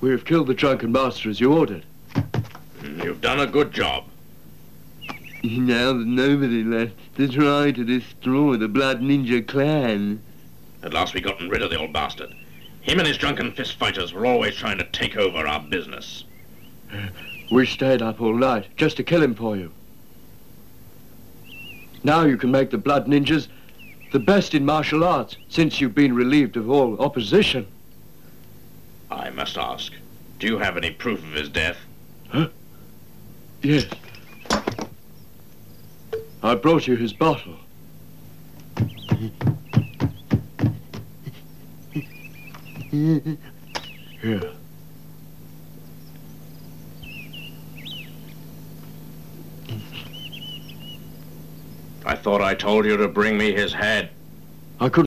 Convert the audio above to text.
We have killed the drunken master as you ordered. You've done a good job. Now there's nobody left to try to destroy the Blood Ninja clan. At last we gotten rid of the old bastard. Him and his drunken fist fighters were always trying to take over our business. We stayed up all night just to kill him for you. Now you can make the Blood Ninjas the best in martial arts, since you've been relieved of all opposition. I must ask, do you have any proof of his death? Huh? Yes. I brought you his bottle. Here. I thought I told you to bring me his head. I couldn't